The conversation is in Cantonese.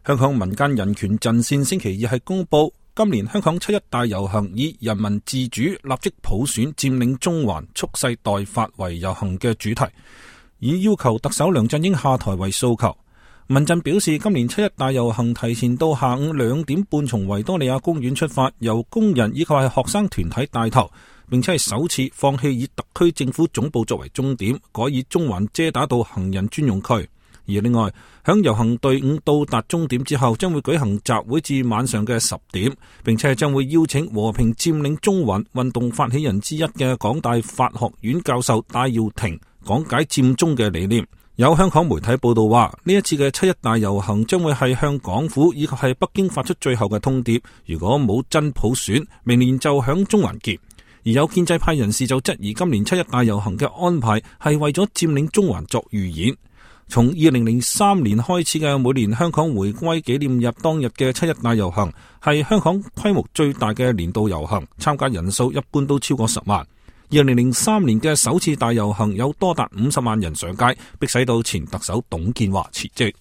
香港民間人權陣線星期二係公布，今年香港七一大遊行以人民自主、立即普選、佔領中環、蓄勢待發為遊行嘅主題，以要求特首梁振英下台為訴求。民陣表示，今年七一大遊行提前到下午2點半從維多利亞公園出發，由工人以及係學生團體帶頭，並且係首次放棄以特區政府總部作為終點，改以中環遮打道行人專用區。而另外，響遊行隊伍到達終點之後，將會舉行集會至晚上嘅10點，並且將會邀請和平佔領中環運動發起人之一嘅港大法學院教授戴耀廷講解佔中嘅理念。有香港媒體報道話，呢一次嘅七一大遊行將會係向港府以及係北京發出最後嘅通牒，如果冇真普選，明年就響中環見。而有建制派人士就質疑今年七一大遊行嘅安排係為咗佔領中環作預演。從2003年開始嘅每年香港回歸紀念日當日嘅七一大遊行，係香港規模最大嘅年度遊行，參加人數一般都超過10萬。2003年嘅首次大遊行有多達50萬人上街，迫使到前特首董建華辭職。